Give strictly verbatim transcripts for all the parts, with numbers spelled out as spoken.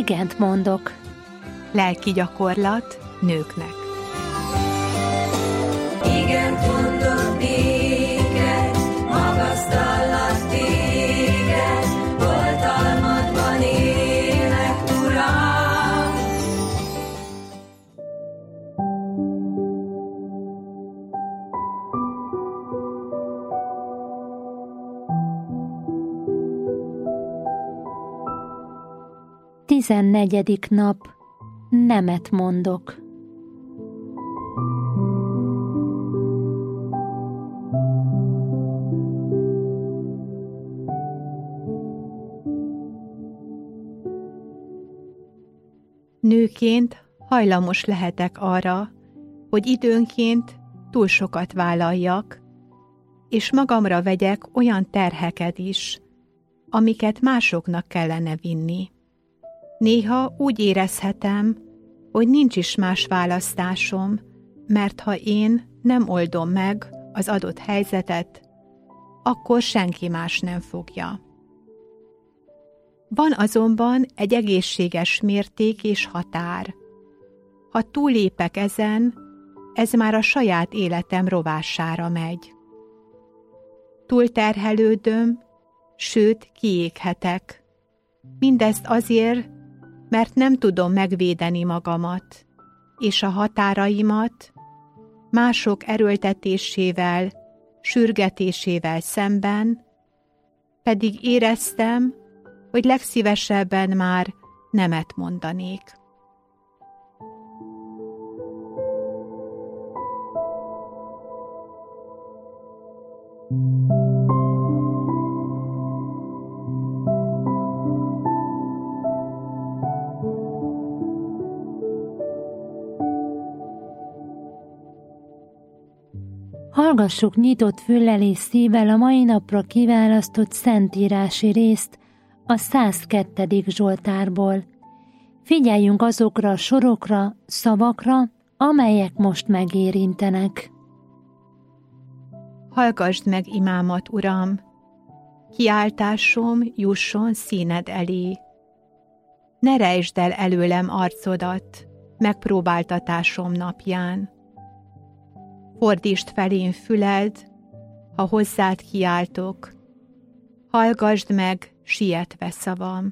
igent mondok. Lelki gyakorlat nőknek. Igent mondok néked, magasztallak téged, oltalmadban élek, Uram. Tizennegyedik nap. Nemet mondok. Nőként hajlamos lehetek arra, hogy időnként túl sokat vállaljak, és magamra vegyek olyan terheket is, amiket másoknak kellene vinni. Néha úgy érezhetem, hogy nincs is más választásom, mert ha én nem oldom meg az adott helyzetet, akkor senki más nem fogja. Van azonban egy egészséges mérték és határ. Ha túllépek ezen, ez már a saját életem rovására megy. Túlterhelődöm, sőt kiéghetek. Mindezt azért, mert nem tudom megvédeni magamat, és a határaimat mások erőltetésével, sürgetésével szemben, pedig éreztem, hogy legszívesebben már nemet mondanék. Hallgassuk nyitott füllel és szívvel a mai napra kiválasztott szentírási részt a százkettedik Zsoltárból. Figyeljünk azokra a sorokra, szavakra, amelyek most megérintenek. Hallgasd meg imámat, Uram! Kiáltásom jusson színed elé. Ne rejtsd el előlem arcodat megpróbáltatásom napján. Fordítsd felém füled, ha hozzád kiáltok, hallgasd meg sietve szavam.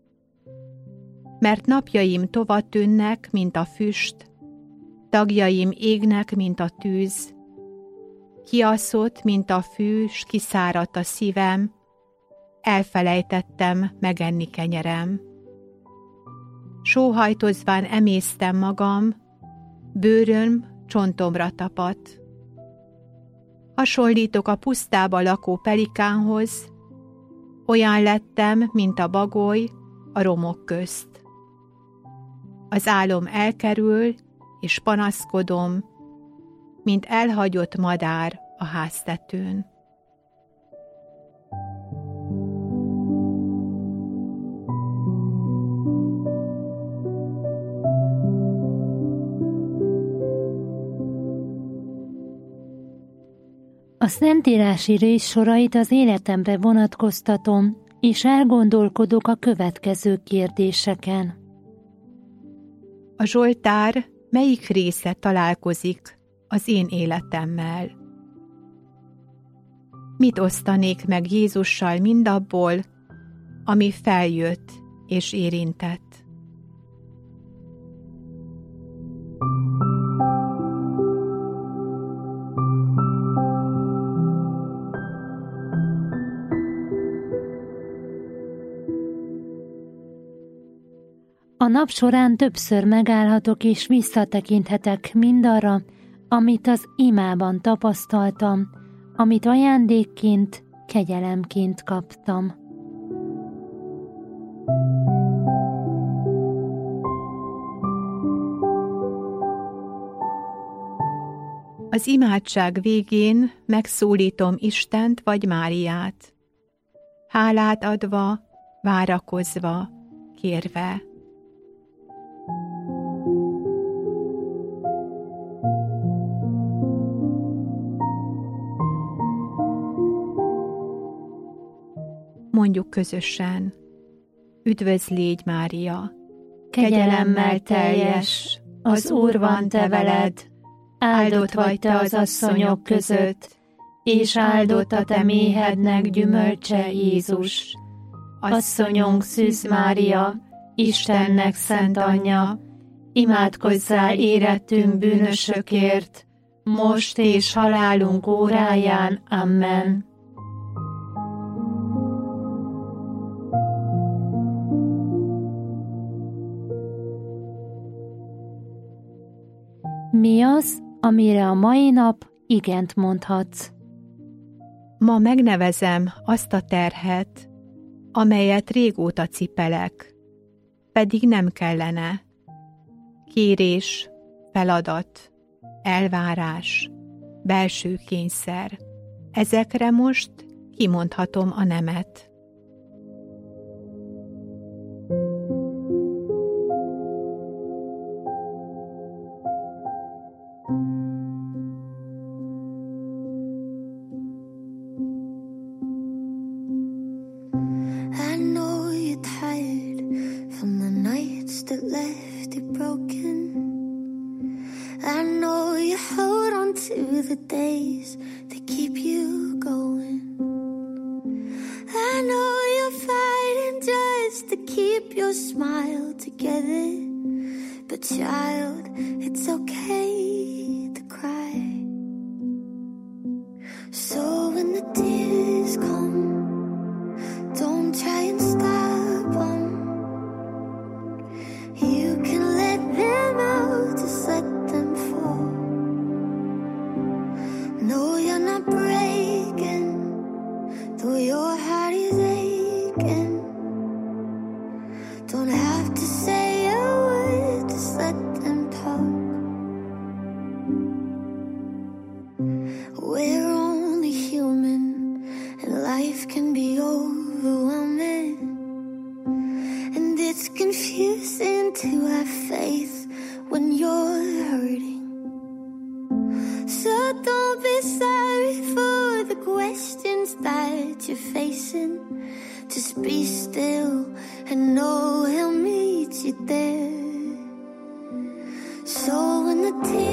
Mert napjaim tovatűnnek, mint a füst, tagjaim égnek, mint a tűz, kiaszott, mint a fű, s kiszáradt a szívem, elfelejtettem megenni kenyerem. Sóhajtozván emésztem magam, bőröm csontomra tapadt. Hasonlítok a pusztába lakó pelikánhoz, olyan lettem, mint a bagoly a romok közt. Az álom elkerül, és panaszkodom, mint elhagyott madár a háztetőn. A szentírási rész sorait az életemre vonatkoztatom, és elgondolkodok a következő kérdéseken. A Zsoltár melyik része találkozik az én életemmel? Mit osztanék meg Jézussal mindabból, ami feljött és érintett? A nap során többször megállhatok és visszatekinthetek mindarra, amit az imában tapasztaltam, amit ajándékként, kegyelemként kaptam. Az imádság végén megszólítom Istent vagy Máriát, hálát adva, várakozva, kérve. Mondjuk közösen: Üdvözlégy, Mária, kegyelemmel teljes, az Úr van te veled, áldott vagy te az asszonyok között, és áldott a te méhednek gyümölcse Jézus. Asszonyunk Szűz Mária, Istennek szent anyja, imádkozzál érettünk bűnösökért, most és halálunk óráján. Amen. Mi az, amire a mai nap igent mondhatsz? Ma megnevezem azt a terhet, amelyet régóta cipelek, pedig nem kellene. Kérés, feladat, elvárás, belső kényszer. Ezekre most kimondhatom a nemet. The days that keep you going. I know you're fighting just to keep your smile together, but child, it's okay to cry. So when the tears come, don't try and stop them. You can let them out, just let them fall. No, you're not breaking, though your heart is aching. Don't have to say a word, just let them talk. We're only human, and life can be overwhelming. And it's confusing to have faith when you're hurting. So don't be sorry for the questions that you're facing. Just be still and know He'll meet you there. So when the tears